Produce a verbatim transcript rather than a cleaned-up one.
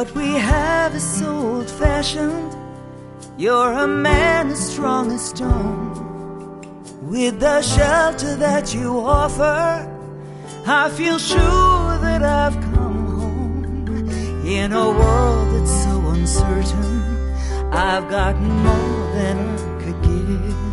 What we have is so old-fashioned. You're a man as strong as stone. With the shelter that you offer, I feel sure that I've come home. In a world that's so uncertain, I've got more than I could give.